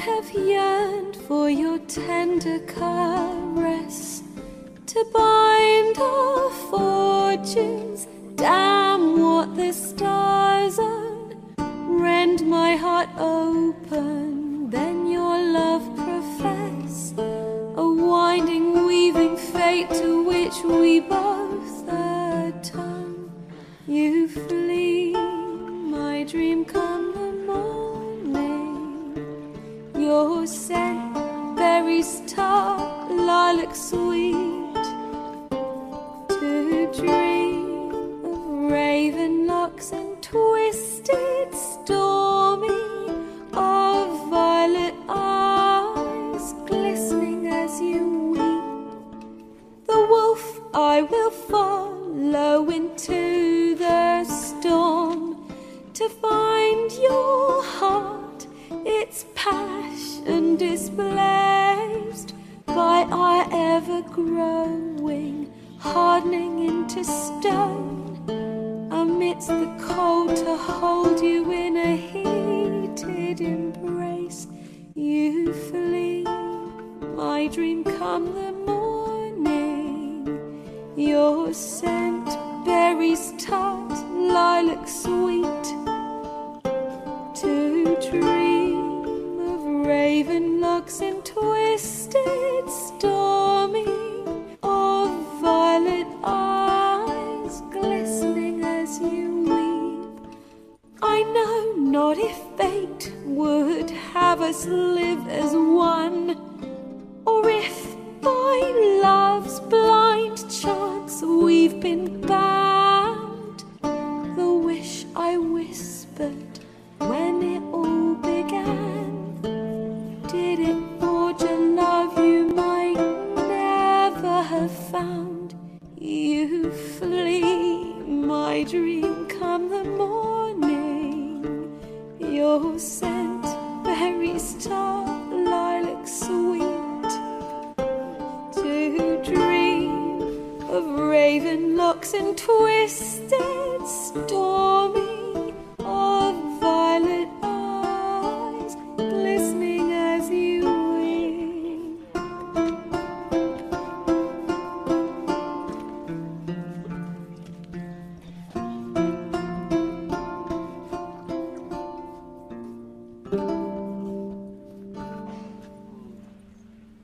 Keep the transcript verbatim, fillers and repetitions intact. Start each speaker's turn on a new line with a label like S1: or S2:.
S1: have yearned for your tender caress, to bind our fortunes. Damn what the stars own. Rend my heart open, then your love profess, a winding, weaving fate to which we both atone. You flee, my dream come the morning. Your scent, berries tart, lilac sweet, to dream of raven locks and twisted stormy, of violet eyes glistening as you weep. The wolf I will follow into the storm, to find your heart, its passion displaced by our ever-growing, hardening into stone. Amidst the cold, to hold you in a heated embrace. You flee, my dream come the morning. Your scent, berries tart, lilac sweet, to dream of raven locks and twisted stormy, of violet eyes glistening as you weep. I know not if fate would have us live as one, or if by love's blind chance we've been bound. The wish I whispered when it all began, did it forge a love you might never have found. You flee, my dream come the morning. Your scent, berries tart, lilac sweet, to dream of raven locks and twisted stormy,